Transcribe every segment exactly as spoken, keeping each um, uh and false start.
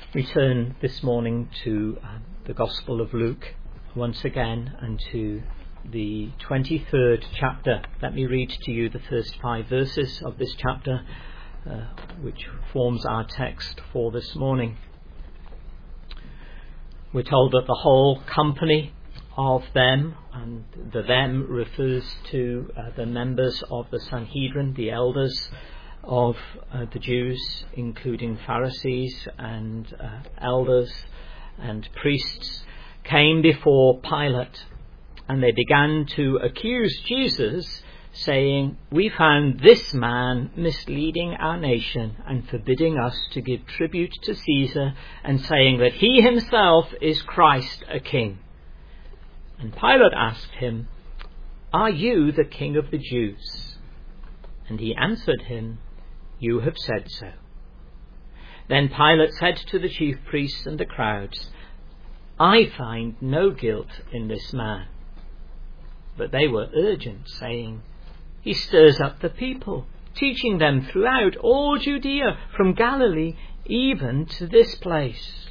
We turn this morning to uh, the Gospel of Luke once again and to the twenty-third chapter. Let me read to you the first five verses of this chapter, uh, which forms our text for this morning. We're told that the whole company of them, and the them refers to uh, the members of the Sanhedrin, the elders of uh, the Jews, including Pharisees and uh, elders and priests, came before Pilate, and they began to accuse Jesus, saying, "We found this man misleading our nation and forbidding us to give tribute to Caesar, and saying that he himself is Christ, a king." And Pilate asked him, "Are you the king of the Jews?" And he answered him, "You have said so." Then Pilate said to the chief priests and the crowds, "I find no guilt in this man." But they were urgent, saying, "He stirs up the people, teaching them throughout all Judea, from Galilee even to this place."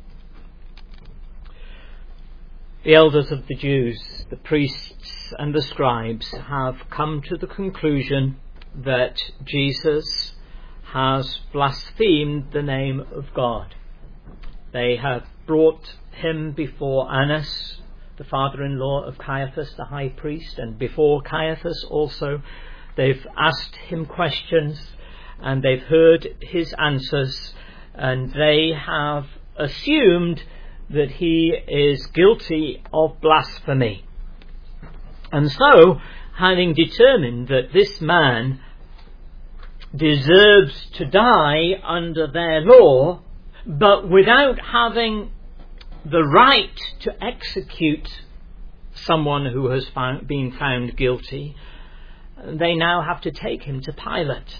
The elders of the Jews, the priests and the scribes, have come to the conclusion that Jesus has blasphemed the name of God. They have brought him before Annas, the father-in-law of Caiaphas, the high priest, and before Caiaphas also. They've asked him questions and they've heard his answers, and they have assumed that he is guilty of blasphemy. And so, having determined that this man deserves to die under their law, but without having the right to execute someone who has found, been found guilty, they now have to take him to Pilate.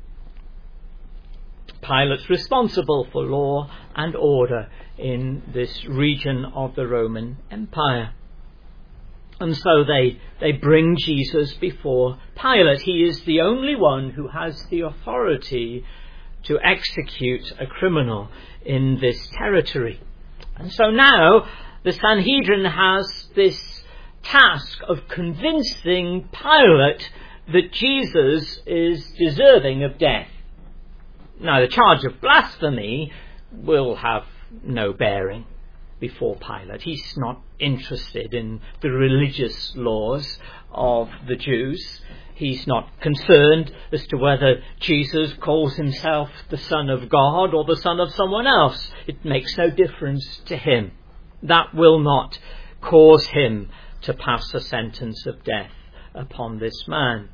Pilate's responsible for law and order in this region of the Roman Empire. And so they, they bring Jesus before Pilate. He is the only one who has the authority to execute a criminal in this territory. And so now the Sanhedrin has this task of convincing Pilate that Jesus is deserving of death. Now, the charge of blasphemy will have no bearing before Pilate. He's not interested in the religious laws of the Jews. He's not concerned as to whether Jesus calls himself the Son of God or the son of someone else. It makes no difference to him. That will not cause him to pass a sentence of death upon this man.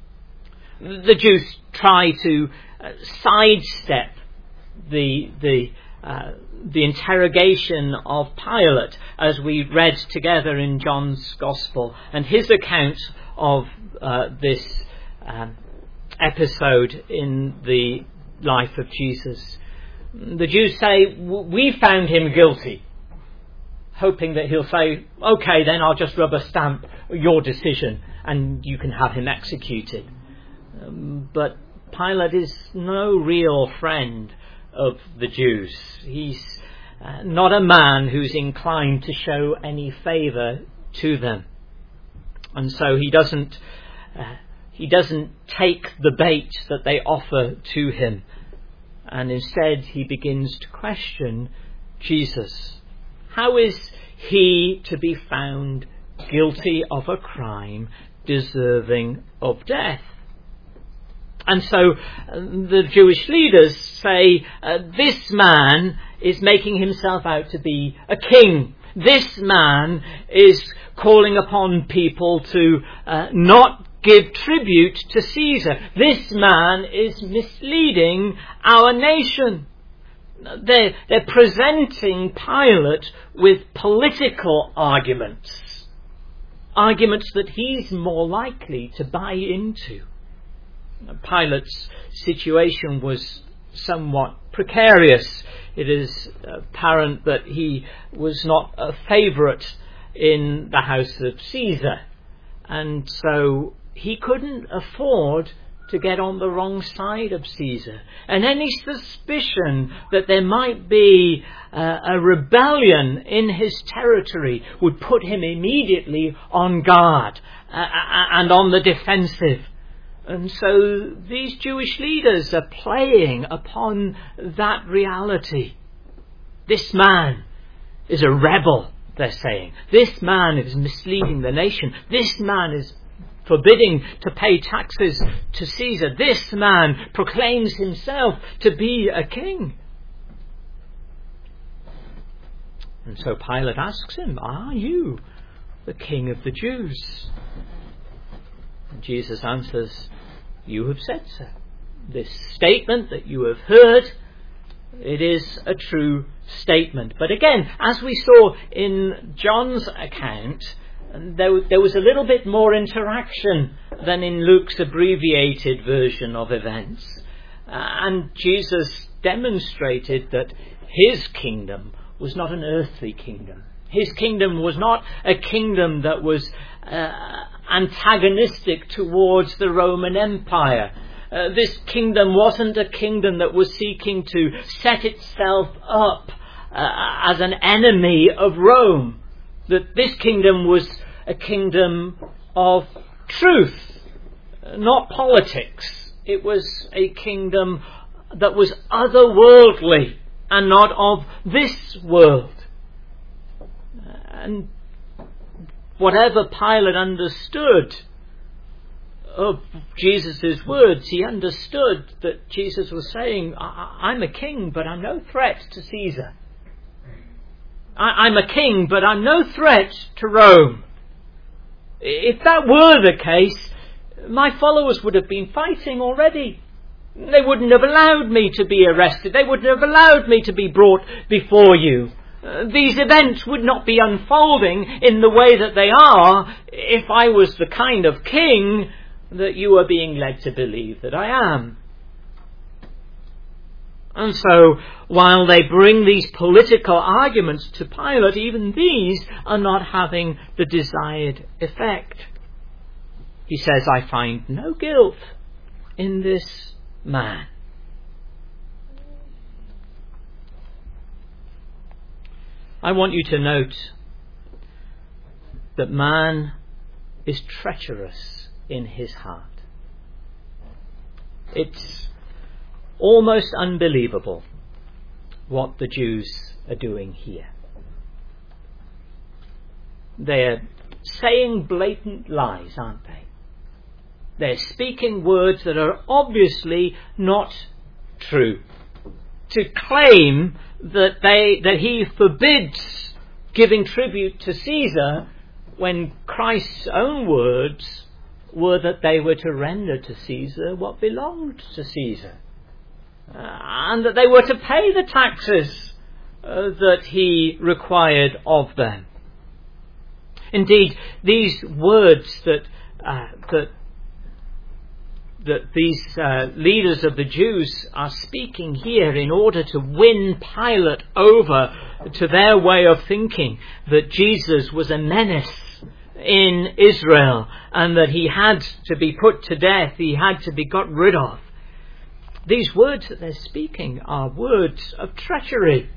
The Jews try to uh, sidestep the the uh, the interrogation of Pilate, as we read together in John's Gospel, and his account of uh, this um, episode in the life of Jesus. The Jews say, "We found him guilty," hoping that he'll say, "Okay, then I'll just rubber stamp your decision and you can have him executed." Um, but Pilate is no real friend of the Jews. He's uh, not a man who's inclined to show any favour to them, and so he doesn't uh, he doesn't take the bait that they offer to him, and instead he begins to question Jesus. How is he to be found guilty of a crime deserving of death? And so uh, the Jewish leaders say, uh, this man is making himself out to be a king. This man is calling upon people to uh, not give tribute to Caesar. This man is misleading our nation. They're, they're presenting Pilate with political arguments. Arguments that he's more likely to buy into. Pilate's situation was somewhat precarious. It is apparent that he was not a favourite in the house of Caesar, and so he couldn't afford to get on the wrong side of Caesar. And any suspicion that there might be uh, a rebellion in his territory would put him immediately on guard uh, and on the defensive. And so these Jewish leaders are playing upon that reality. This man is a rebel, they're saying. This man is misleading the nation. This man is forbidding to pay taxes to Caesar. This man proclaims himself to be a king. And so Pilate asks him, "Are you the king of the Jews?" And Jesus answers, "You have said so. This statement that you have heard, it is a true statement." But again, as we saw in John's account, there, there was a little bit more interaction than in Luke's abbreviated version of events. Uh, and Jesus demonstrated that his kingdom was not an earthly kingdom. His kingdom was not a kingdom that was uh, antagonistic towards the Roman Empire. Uh, this kingdom wasn't a kingdom that was seeking to set itself up uh, as an enemy of Rome. That this kingdom was a kingdom of truth, not politics. It was a kingdom that was otherworldly and not of this world. And whatever Pilate understood of Jesus' words, he understood that Jesus was saying, I'm a king, but I'm no threat to Caesar. I'm a king, but I'm no threat to Rome. If that were the case, my followers would have been fighting already. They wouldn't have allowed me to be arrested. They wouldn't have allowed me to be brought before you. Uh, these events would not be unfolding in the way that they are if I was the kind of king that you are being led to believe that I am. And so, while they bring these political arguments to Pilate, even these are not having the desired effect. He says, I find no guilt in this man. I want you to note that man is treacherous in his heart. It's almost unbelievable what the Jews are doing here. They're saying blatant lies, aren't they? They're speaking words that are obviously not true. To claim that they that he forbids giving tribute to Caesar when Christ's own words were that they were to render to Caesar what belonged to Caesar. Uh, and that they were to pay the taxes uh, that he required of them. Indeed, these words that uh, that that these uh, leaders of the Jews are speaking here in order to win Pilate over to their way of thinking that Jesus was a menace in Israel and that he had to be put to death, he had to be got rid of. These words that they're speaking are words of treachery.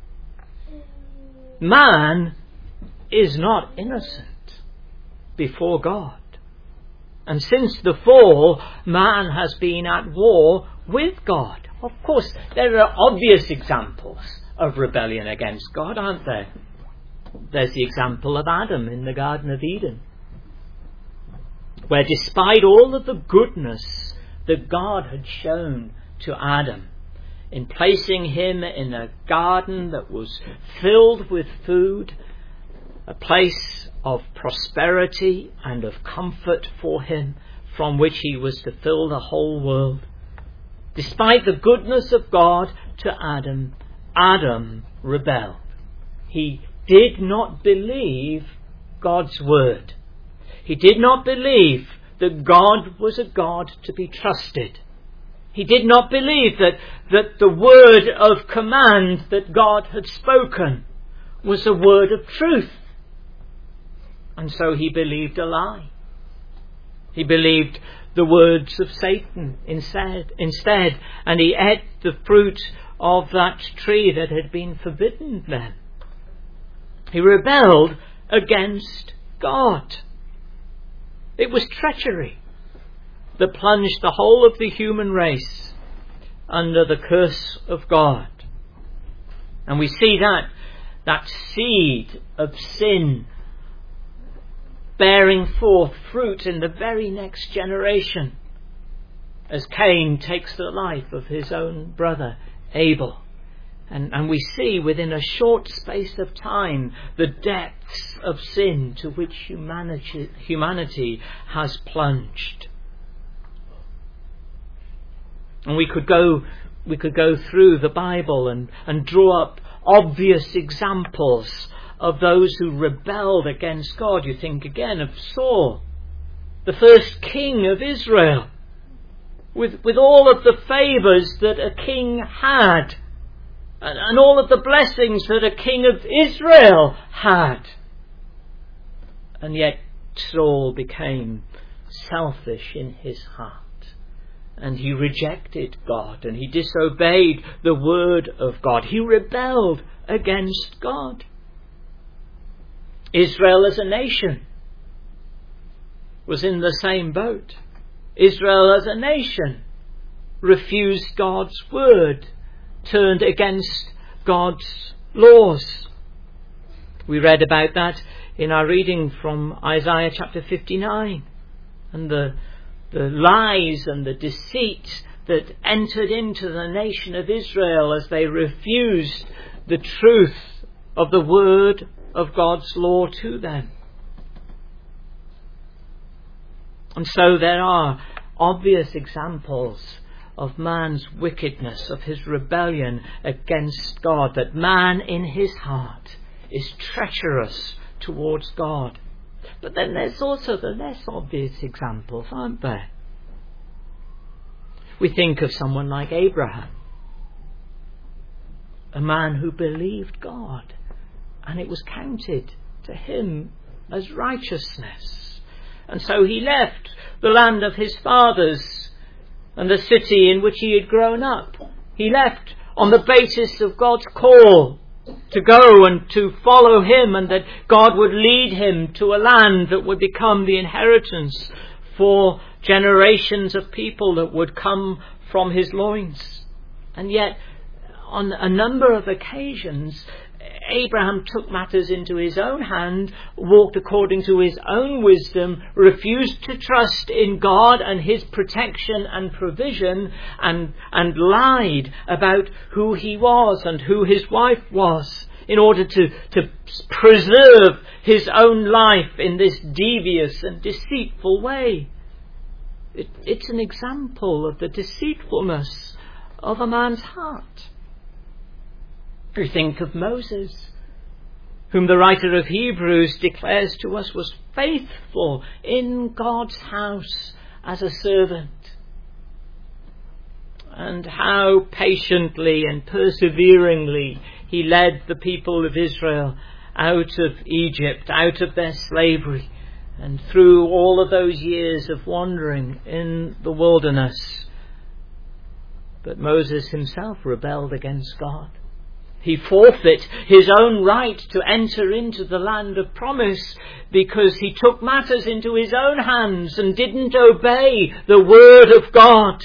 Man is not innocent before God. And since the fall, man has been at war with God. Of course, there are obvious examples of rebellion against God, aren't there? There's the example of Adam in the Garden of Eden, where despite all of the goodness that God had shown to Adam in placing him in a garden that was filled with food, a place of prosperity and of comfort for him from which he was to fill the whole world. Despite the goodness of God to Adam, Adam rebelled. He did not believe God's word. He did not believe that God was a God to be trusted. He did not believe that, that the word of command that God had spoken was a word of truth. And so he believed a lie. He believed the words of Satan instead, instead, and he ate the fruit of that tree that had been forbidden them. He rebelled against God. It was treachery that plunged the whole of the human race under the curse of God. And we see that, that seed of sin bearing forth fruit in the very next generation as Cain takes the life of his own brother Abel. And, and we see within a short space of time the depths of sin to which humanity, humanity has plunged. And we could go we could go through the Bible and, and draw up obvious examples of those who rebelled against God. You think again of Saul, the first king of Israel, with, with all of the favours that a king had, and, and all of the blessings that a king of Israel had. And yet Saul became selfish in his heart. And he rejected God, and he disobeyed the word of God. He rebelled against God. Israel as a nation was in the same boat. Israel as a nation refused God's word, turned against God's laws. We read about that in our reading from Isaiah chapter fifty-nine, and the the lies and the deceit that entered into the nation of Israel as they refused the truth of the word of God's law to them. And so there are obvious examples of man's wickedness, of his rebellion against God, that man in his heart is treacherous towards God. But then there's also the less obvious examples, aren't there? We think of someone like Abraham, a man who believed God, and it was counted to him as righteousness. And so he left the land of his fathers and the city in which he had grown up. He left on the basis of God's call to go and to follow him, and that God would lead him to a land that would become the inheritance for generations of people that would come from his loins. And yet, on a number of occasions, Abraham took matters into his own hand, walked according to his own wisdom, refused to trust in God and his protection and provision, and, and lied about who he was and who his wife was, in order to, to preserve his own life in this devious and deceitful way. It, it's an example of the deceitfulness of a man's heart. We think of Moses, whom the writer of Hebrews declares to us was faithful in God's house as a servant. And how patiently and perseveringly he led the people of Israel out of Egypt, out of their slavery, and through all of those years of wandering in the wilderness. But Moses himself rebelled against God. He forfeit his own right to enter into the land of promise because he took matters into his own hands and didn't obey the word of God.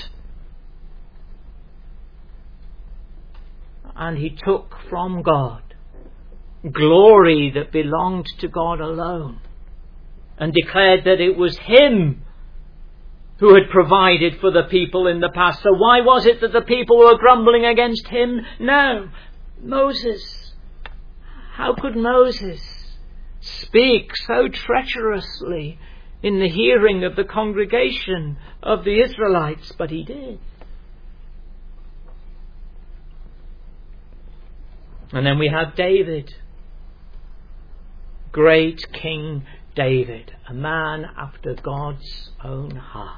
And he took from God glory that belonged to God alone, and declared that it was him who had provided for the people in the past. So why was it that the people were grumbling against him now? Moses. How could Moses speak so treacherously in the hearing of the congregation of the Israelites? But he did. And then we have David. Great King David, a man after God's own heart,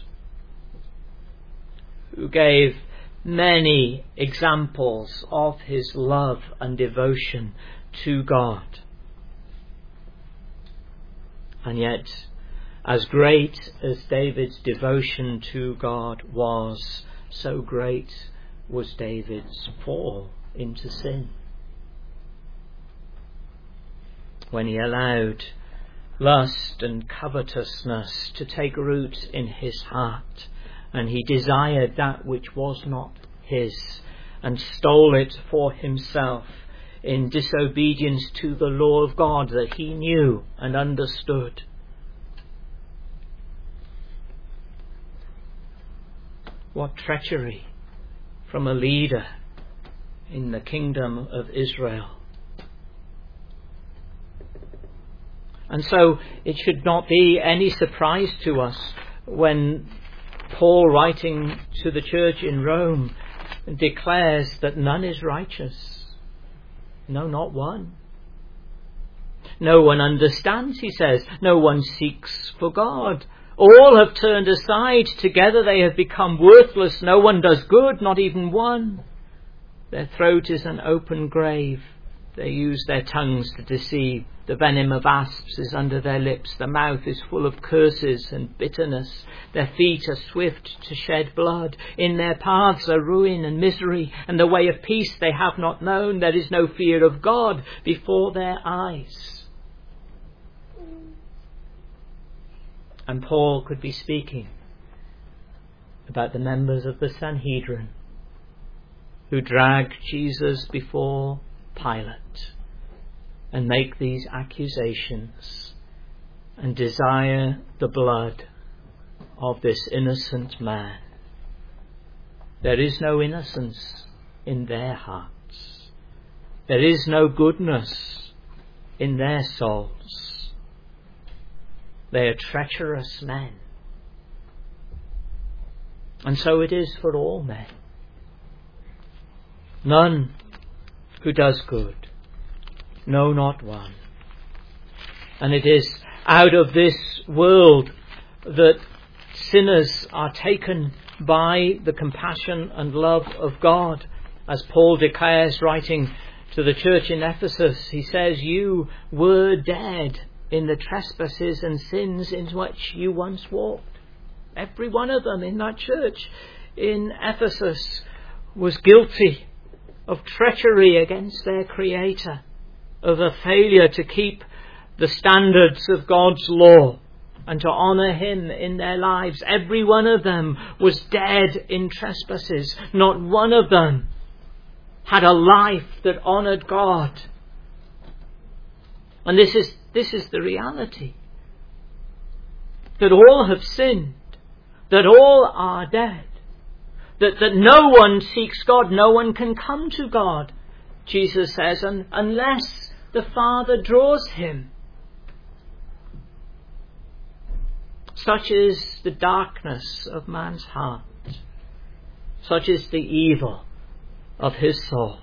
who gave many examples of his love and devotion to God. And yet, As great as David's devotion to God was, so great was David's fall into sin. When he allowed lust and covetousness to take root in his heart, and he desired that which was not his, and stole it for himself in disobedience to the law of God that he knew and understood. What treachery from a leader in the kingdom of Israel. And so it should not be any surprise to us when Paul, writing to the church in Rome, declares that none is righteous. No, not one. No one understands, he says. No one seeks for God. All have turned aside. Together they have become worthless. No one does good, not even one. Their throat is an open grave. They use their tongues to deceive. The venom of asps is under their lips. The mouth is full of curses and bitterness. Their feet are swift to shed blood. In their paths are ruin and misery, and the way of peace they have not known. There is no fear of God before their eyes. And Paul could be speaking about the members of the Sanhedrin who dragged Jesus before Pilate and make these accusations and desire the blood of this innocent man. There is no innocence in their hearts. There is no goodness in their souls. They are treacherous men. And so it is for all men. None who does good. No, not one. And it is out of this world that sinners are taken by the compassion and love of God. As Paul declares, writing to the church in Ephesus, he says, "You were dead in the trespasses and sins in which you once walked." Every one of them in that church in Ephesus was guilty of treachery against their Creator, of a failure to keep the standards of God's law and to honour Him in their lives. Every one of them was dead in trespasses. Not one of them had a life that honoured God. And this is this is the reality. That all have sinned. That all are dead. That, that no one seeks God. No one can come to God, Jesus says, un, unless the Father draws him. Such is the darkness of man's heart. Such is the evil of his soul.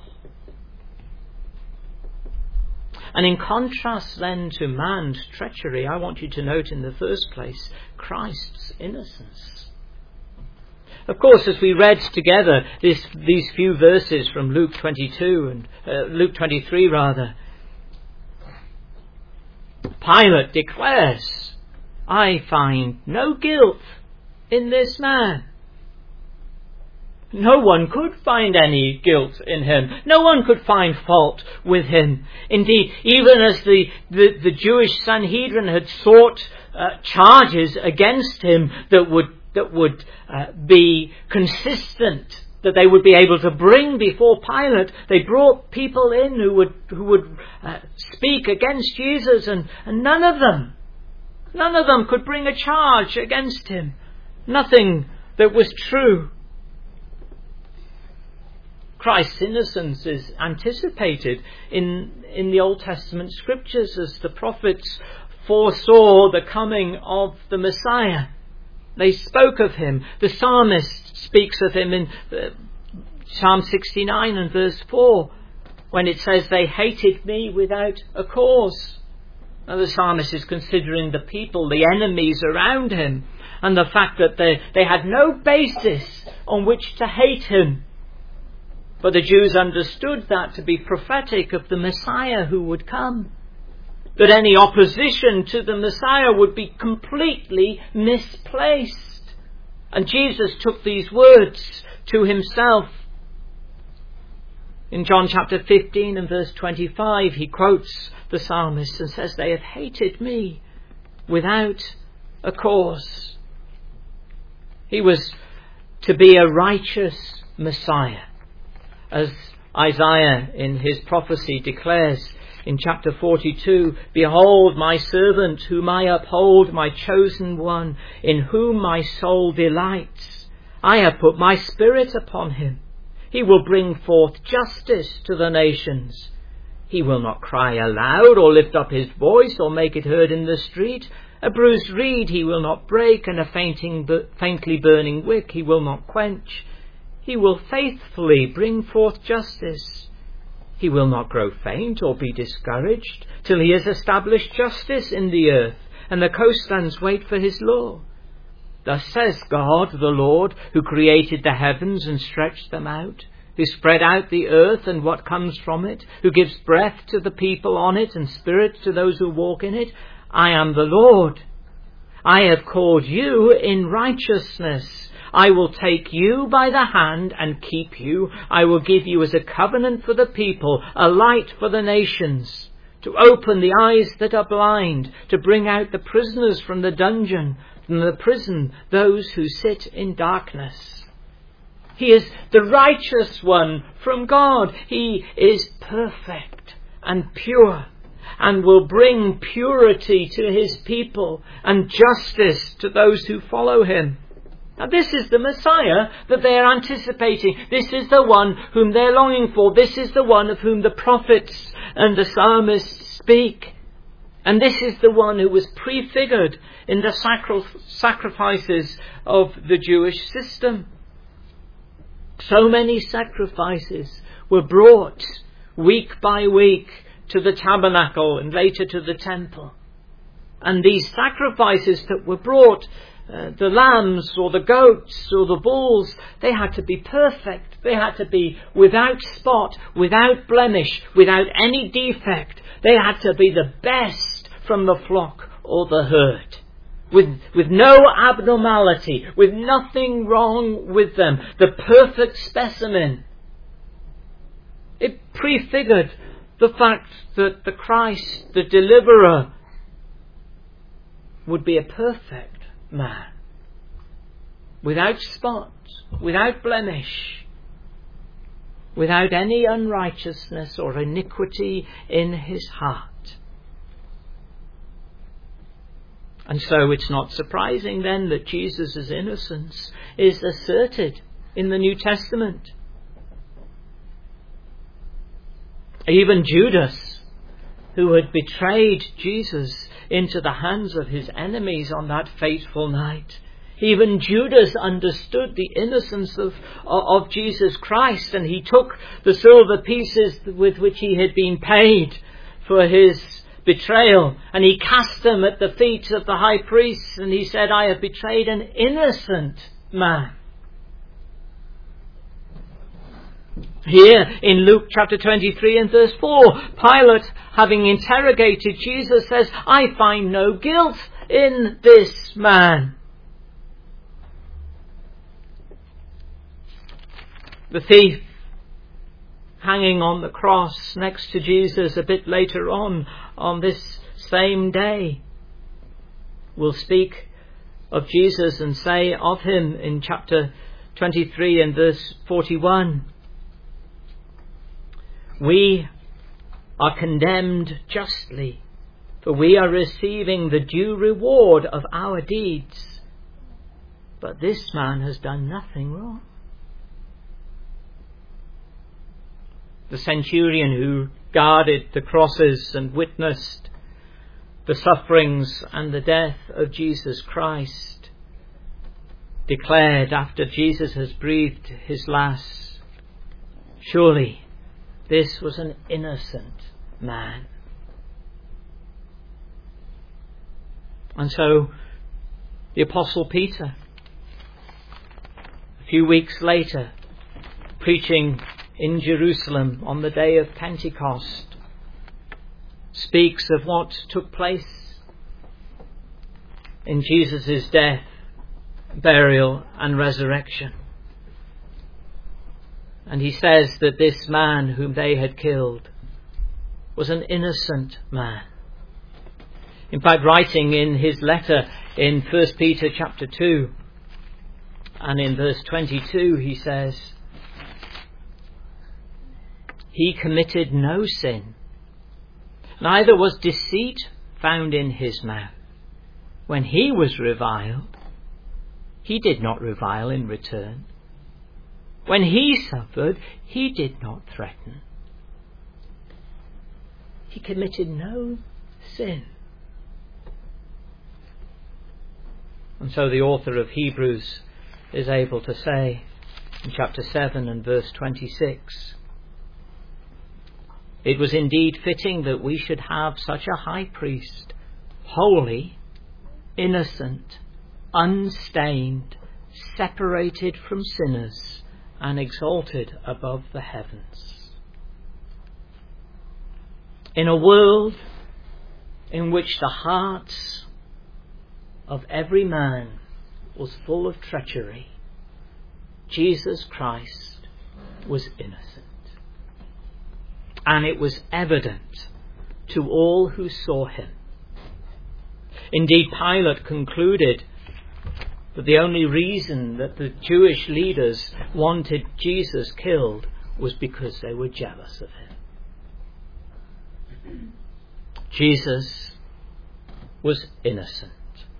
And in contrast then to man's treachery, I want you to note in the first place Christ's innocence. Of course, as we read together this, these few verses from Luke twenty-two and uh, Luke twenty-three rather, Pilate declares, "I find no guilt in this man." No one could find any guilt in him. No one could find fault with him. Indeed, even as the, the, the Jewish Sanhedrin had sought uh, charges against him that would that would uh, be consistent, that they would be able to bring before Pilate, they brought people in who would who would uh, speak against Jesus, and, and none of them, none of them could bring a charge against him. Nothing that was true. Christ's innocence is anticipated in, in the Old Testament scriptures as the prophets foresaw the coming of the Messiah. They spoke of him. The psalmist speaks of him in uh, Psalm sixty-nine and verse four, when it says, "They hated me without a cause." Now the psalmist is considering the people, the enemies around him, and the fact that they, they had no basis on which to hate him. But the Jews understood that to be prophetic of the Messiah who would come. that any opposition to the Messiah would be completely misplaced. And Jesus took these words to himself. In John chapter fifteen and verse twenty-five, he quotes the psalmist and says, "They have hated me without a cause." He was to be a righteous Messiah, as Isaiah in his prophecy declares in chapter forty-two, "Behold my servant whom I uphold, my chosen one, in whom my soul delights. I have put my spirit upon him. He will bring forth justice to the nations. He will not cry aloud or lift up his voice or make it heard in the street. A bruised reed he will not break, and a fainting, faintly burning wick he will not quench. He will faithfully bring forth justice. He will not grow faint or be discouraged till he has established justice in the earth, and the coastlands wait for his law. Thus says God, the Lord, who created the heavens and stretched them out, who spread out the earth and what comes from it, who gives breath to the people on it and spirit to those who walk in it. I am the Lord. I have called you in righteousness. I will take you by the hand and keep you. I will give you as a covenant for the people, a light for the nations, to open the eyes that are blind, to bring out the prisoners from the dungeon, from the prison those who sit in darkness." He is the righteous one from God. He is perfect and pure, and will bring purity to his people and justice to those who follow him. Now, this is the Messiah that they are anticipating. This is the one whom they're longing for. This is the one of whom the prophets and the psalmists speak. And this is the one who was prefigured in the sacral sacrifices of the Jewish system. So many sacrifices were brought week by week to the tabernacle and later to the temple. And these sacrifices that were brought, uh, the lambs or the goats or the bulls, they had to be perfect. They had to be without spot, without blemish, without any defect. They had to be the best from the flock or the herd, with, with no abnormality, with nothing wrong with them, the perfect specimen. It prefigured the fact that the Christ, the deliverer, would be a perfect man, without spot, without blemish, without any unrighteousness or iniquity in his heart. And so it's not surprising then that Jesus' innocence is asserted in the New Testament. Even Judas, who had betrayed Jesus into the hands of his enemies on that fateful night, even Judas understood the innocence of, of, of Jesus Christ, and he took the silver pieces with which he had been paid for his betrayal, and he cast them at the feet of the high priest, and he said, "I have betrayed an innocent man." Here in Luke chapter twenty-three and verse four, Pilate, having interrogated Jesus, says, "I find no guilt in this man." The thief hanging on the cross next to Jesus a bit later on, on this same day, will speak of Jesus and say of him in chapter twenty-three and verse forty-one, "We are condemned justly, for we are receiving the due reward of our deeds. But this man has done nothing wrong." The centurion who guarded the crosses and witnessed the sufferings and the death of Jesus Christ declared after Jesus has breathed his last, "Surely this was an innocent man." And so the Apostle Peter, a few weeks later, preaching in Jerusalem on the day of Pentecost, speaks of what took place in Jesus' death, burial and resurrection. And he says that this man whom they had killed was an innocent man. In fact, writing in his letter in First Peter chapter two and in verse twenty-two, he says, he committed no sin, neither was deceit found in his mouth. When he was reviled, he did not revile in return. When he suffered, he did not threaten. He committed no sin. And so the author of Hebrews is able to say in chapter seven and verse twenty-six, it was indeed fitting that we should have such a high priest, holy, innocent, unstained, separated from sinners, and exalted above the heavens. In a world in which the hearts of every man was full of treachery, Jesus Christ was innocent. And it was evident to all who saw him. Indeed, Pilate concluded that the only reason that the Jewish leaders wanted Jesus killed was because they were jealous of him. Jesus was innocent.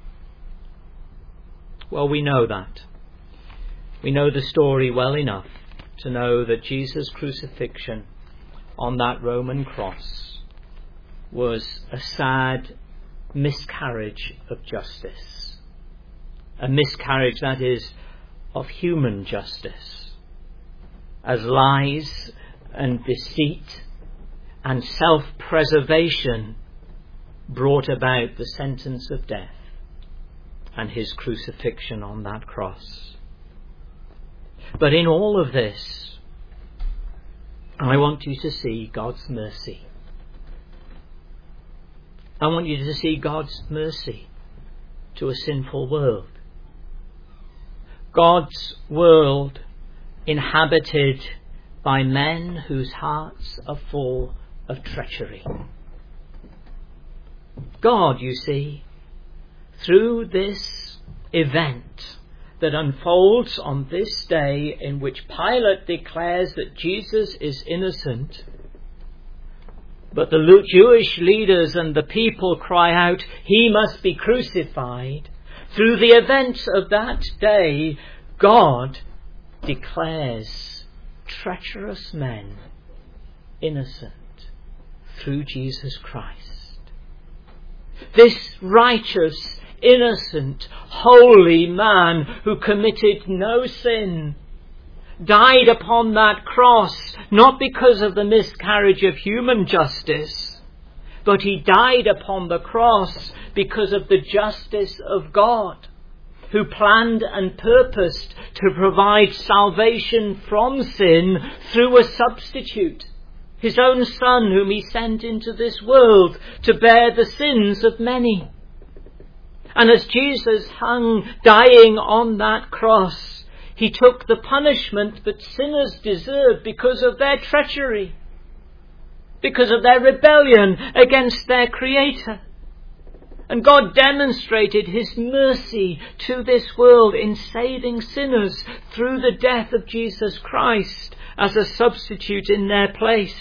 Well, we know that. We know the story well enough to know that Jesus' crucifixion on that Roman cross was a sad miscarriage of justice. A miscarriage, that is, of human justice. As lies and deceit and self-preservation brought about the sentence of death and his crucifixion on that cross. But in all of this, I want you to see God's mercy. I want you to see God's mercy to a sinful world. God's world inhabited by men whose hearts are full of treachery. God, you see, through this event that unfolds on this day in which Pilate declares that Jesus is innocent, but the Jewish leaders and the people cry out, he must be crucified. Through the events of that day, God declares treacherous men innocent through Jesus Christ. This righteous, innocent, holy man who committed no sin died upon that cross, not because of the miscarriage of human justice, but he died upon the cross because of the justice of God, who planned and purposed to provide salvation from sin through a substitute, his own Son, whom he sent into this world to bear the sins of many. And as Jesus hung dying on that cross, he took the punishment that sinners deserve because of their treachery, because of their rebellion against their Creator. And God demonstrated his mercy to this world in saving sinners through the death of Jesus Christ as a substitute in their place.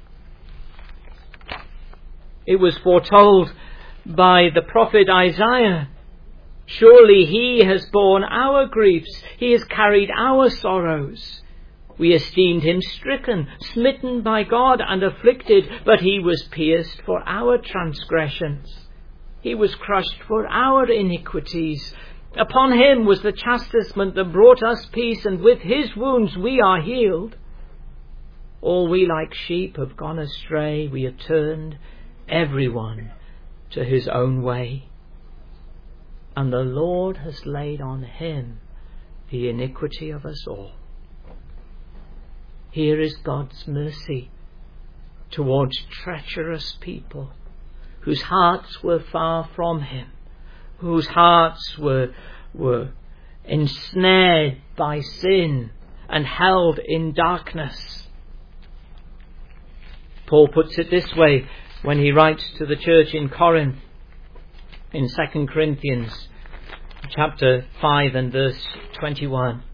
It was foretold by the prophet Isaiah, surely he has borne our griefs, he has carried our sorrows. We esteemed him stricken, smitten by God and afflicted, but he was pierced for our transgressions. He was crushed for our iniquities. Upon him was the chastisement that brought us peace, and with his wounds we are healed. All we like sheep have gone astray, we have turned everyone to his own way. And the Lord has laid on him the iniquity of us all. Here is God's mercy towards treacherous people whose hearts were far from him, whose hearts were, were ensnared by sin and held in darkness. Paul puts it this way when he writes to the church in Corinth in Second Corinthians chapter five and verse twenty-one.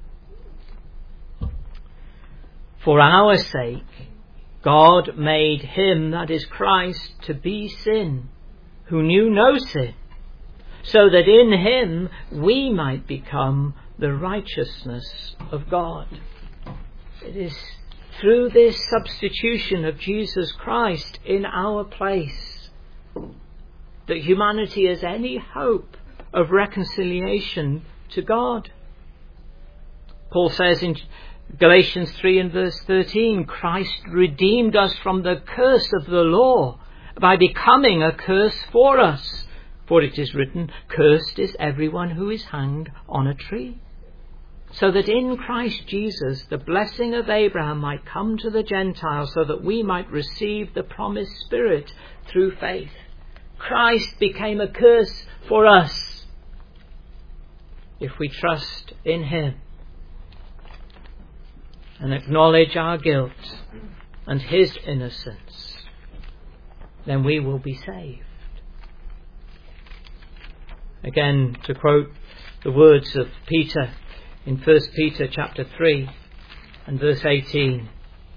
For our sake God made him, that is Christ, to be sin, who knew no sin, so that in him we might become the righteousness of God. It is through this substitution of Jesus Christ in our place that humanity has any hope of reconciliation to God. Paul says in Galatians three and verse thirteen, Christ redeemed us from the curse of the law by becoming a curse for us. For it is written, cursed is everyone who is hanged on a tree. So that in Christ Jesus the blessing of Abraham might come to the Gentiles, so that we might receive the promised Spirit through faith. Christ became a curse for us if we trust in him and acknowledge our guilt and his innocence. Then we will be saved. Again, to quote the words of Peter in First Peter chapter three and verse eighteen.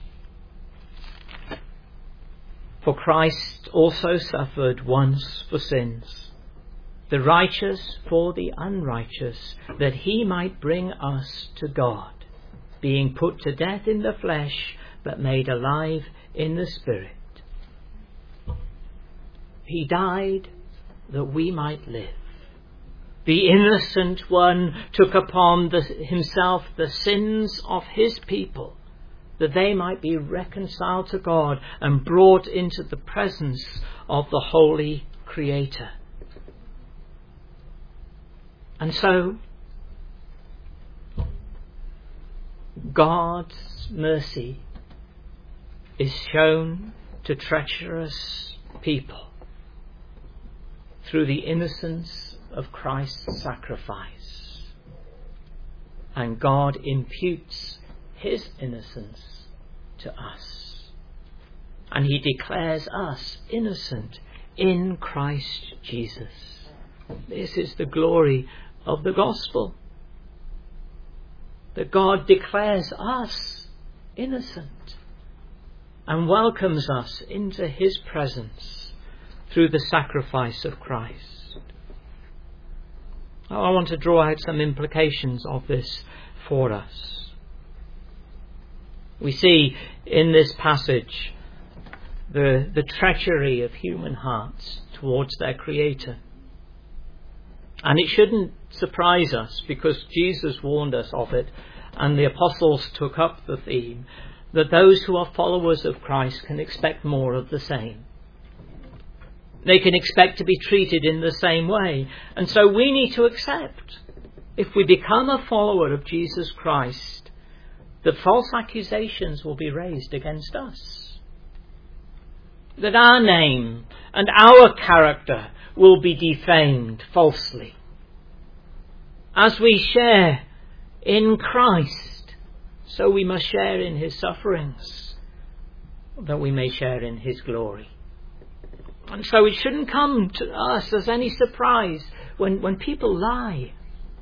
For Christ also suffered once for sins, the righteous for the unrighteous, that he might bring us to God, being put to death in the flesh, but made alive in the Spirit. He died that we might live. The innocent one took upon the, himself the sins of his people, that they might be reconciled to God and brought into the presence of the Holy Creator. And so, God's mercy is shown to treacherous people through the innocence of Christ's sacrifice. And God imputes his innocence to us. And he declares us innocent in Christ Jesus. This is the glory of the gospel. That God declares us innocent and welcomes us into his presence through the sacrifice of Christ. I want to draw out some implications of this for us. We see in this passage the, the treachery of human hearts towards their Creator. And it shouldn't surprise us, because Jesus warned us of it and the apostles took up the theme, that those who are followers of Christ can expect more of the same. They can expect to be treated in the same way. And so we need to accept, if we become a follower of Jesus Christ, that false accusations will be raised against us. That our name and our character will be defamed falsely. As we share in Christ, so we must share in his sufferings, that we may share in his glory. And so it shouldn't come to us as any surprise when, when people lie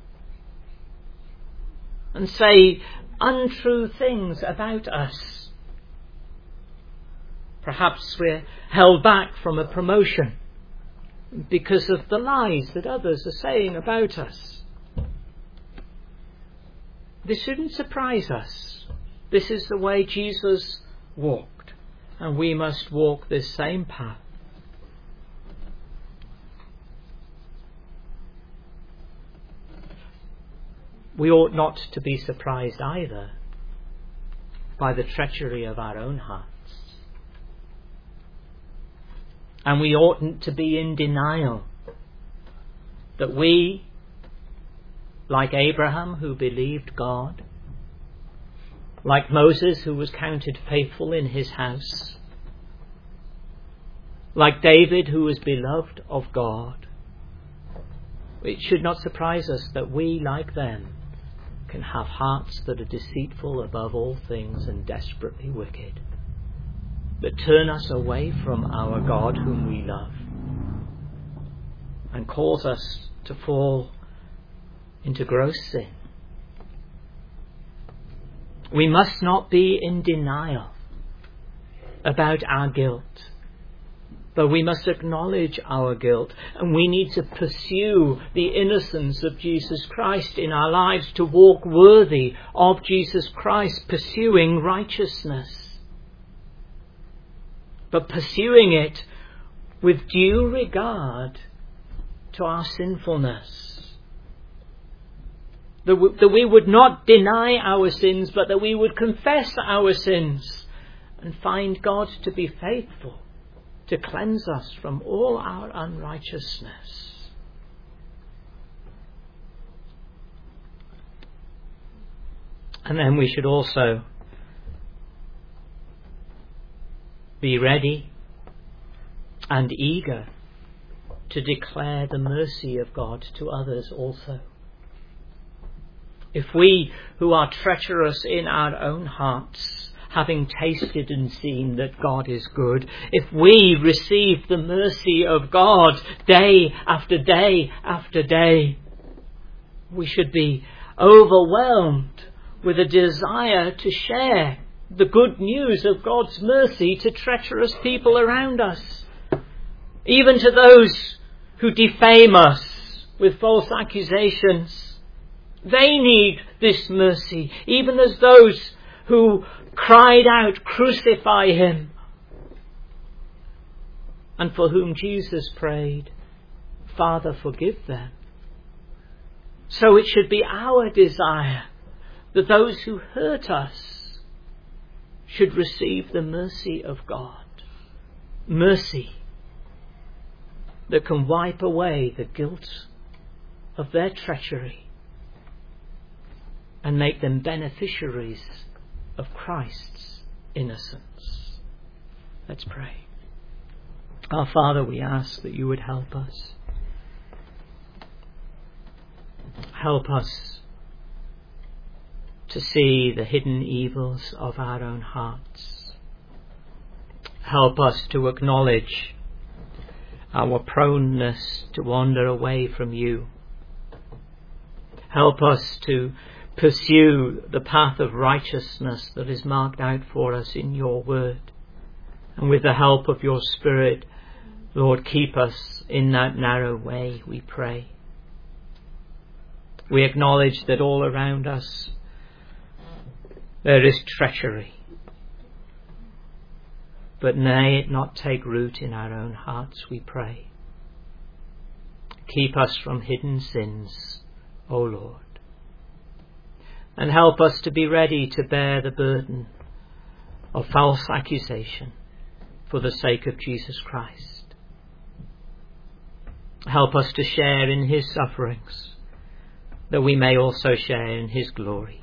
and say untrue things about us. Perhaps we're held back from a promotion because of the lies that others are saying about us. This shouldn't surprise us. This is the way Jesus walked, and we must walk this same path. We ought not to be surprised either by the treachery of our own hearts. And we oughtn't to be in denial that we, like Abraham who believed God, like Moses who was counted faithful in his house, like David, who was beloved of God. It should not surprise us that we, like them, can have hearts that are deceitful above all things and desperately wicked, that turn us away from our God whom we love, and cause us to fall into gross sin. We must not be in denial about our guilt, but we must acknowledge our guilt, and we need to pursue the innocence of Jesus Christ in our lives, to walk worthy of Jesus Christ, pursuing righteousness, but pursuing it with due regard to our sinfulness. That we, that we would not deny our sins, but that we would confess our sins and find God to be faithful to cleanse us from all our unrighteousness. And then we should also be ready and eager to declare the mercy of God to others also. If we who are treacherous in our own hearts, having tasted and seen that God is good, if we receive the mercy of God day after day after day, we should be overwhelmed with a desire to share the good news of God's mercy to treacherous people around us, even to those who defame us with false accusations. They need this mercy, even as those who cried out, "Crucify him," and for whom Jesus prayed, "Father, forgive them." So it should be our desire that those who hurt us should receive the mercy of God. Mercy that can wipe away the guilt of their treachery and make them beneficiaries of Christ's innocence. Let's pray. Our Father, we ask that you would help us. Help us to see the hidden evils of our own hearts. Help us to acknowledge our proneness to wander away from you. Help us to pursue the path of righteousness that is marked out for us in your word. And with the help of your Spirit, Lord, keep us in that narrow way, we pray. We acknowledge that all around us there is treachery. But may it not take root in our own hearts, we pray. Keep us from hidden sins, O Lord. And help us to be ready to bear the burden of false accusation for the sake of Jesus Christ. Help us to share in his sufferings, that we may also share in his glory.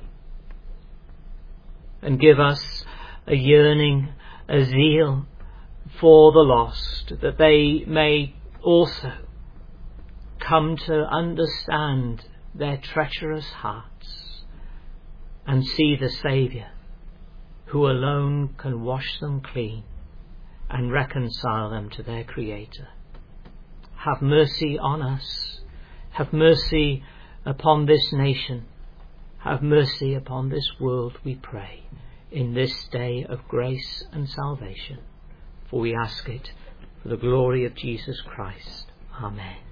And give us a yearning, a zeal for the lost, that they may also come to understand their treacherous hearts and see the Saviour, who alone can wash them clean and reconcile them to their Creator. Have mercy on us. Have mercy upon this nation. Have mercy upon this world, we pray, in this day of grace and salvation. For we ask it for the glory of Jesus Christ. Amen.